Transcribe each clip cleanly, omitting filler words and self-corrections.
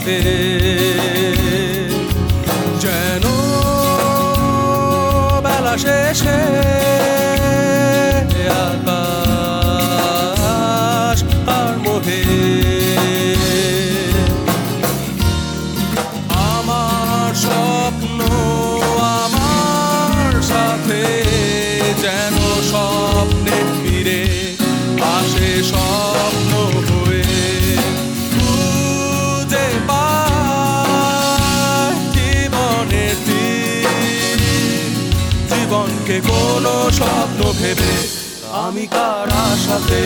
মায়াতে যেন বেলা শেষে আকাশ আর মোহে আমার স্বপ্ন আমার সাথে যেন স্বপ্নে ফিরে আসে স্বপ্ন হয়ে খুঁজে পায় জীবনের জীবনকে কোনো স্বপ্ন ভেবে আমি কার আশাতে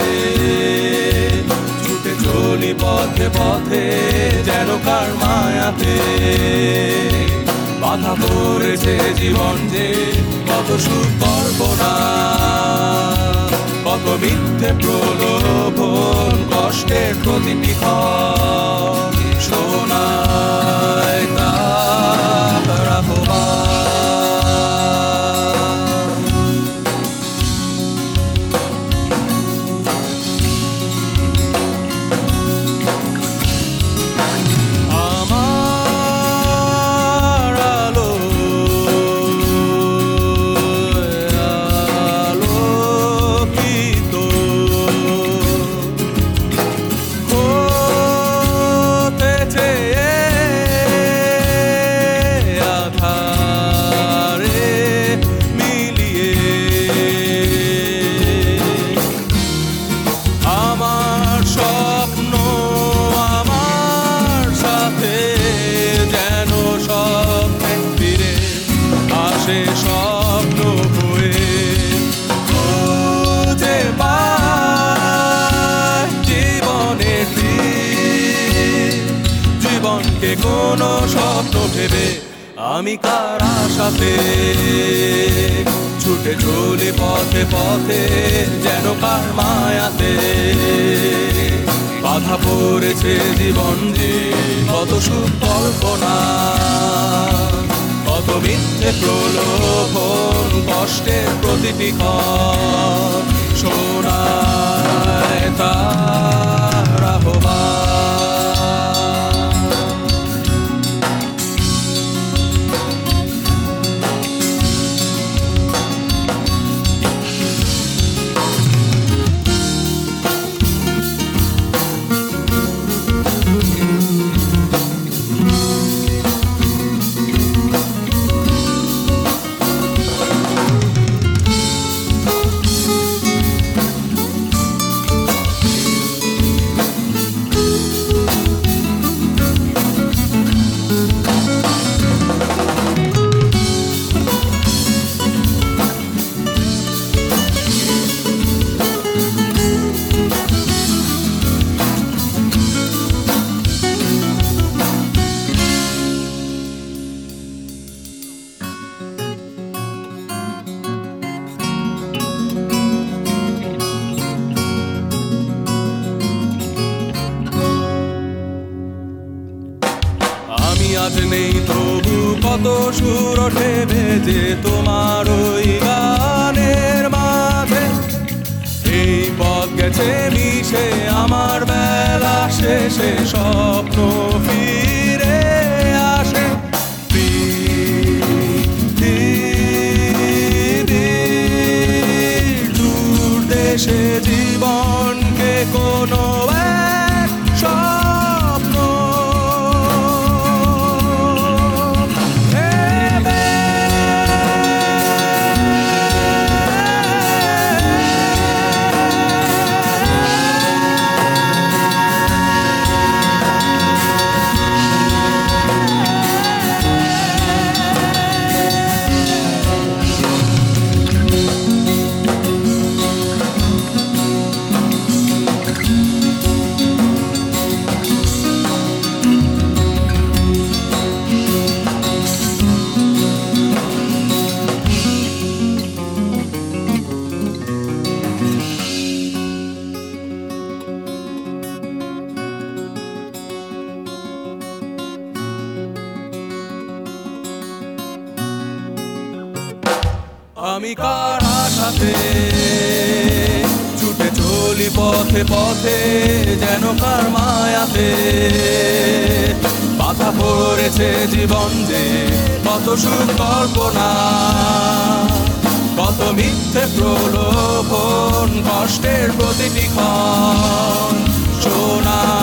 ছুটে চলি পথে পথে যেন কার মায়াতে বাধা পড়েছে জীবন যে কত সুখ কল্পনা কত মিথ্যে প্রলোভন কষ্টের প্রতিটি ক্ষণ শোনায় তার আহ্বান স্বপ্ন হয়ে খুঁজে পায় জীবনের জীবনকে কোনো স্বপ্ন ভেবে আমি কার আশাতে ছুটে চলি পথে পথে যেন কার মায়াতে বাধা পড়েছে জীবন যে কত সুখ কল্পনা কত মিথ্যে প্রলোভন কষ্টের প্রতিটি ক্ষণ শোনায় তার আহ্বান আজ নেই তবু কত সুর ওঠে ভেজে তোমার ওই গানের মাঝে এই পথ গেছে মিশে আমার বেলা শেষে স্বপ্ন ফিরে আসে দূর দেশে জীবনকে কোনো এক স্বপ্ন আমি কার আশাতে ছুটে চলি পথে পথে যেন কার মায়াতে কথা পড়েছে জীবন যে কত সুখ কল্পনা, কত মিথ্যে প্রলোভন, কষ্টের প্রতিটি ক্ষণ। সোনা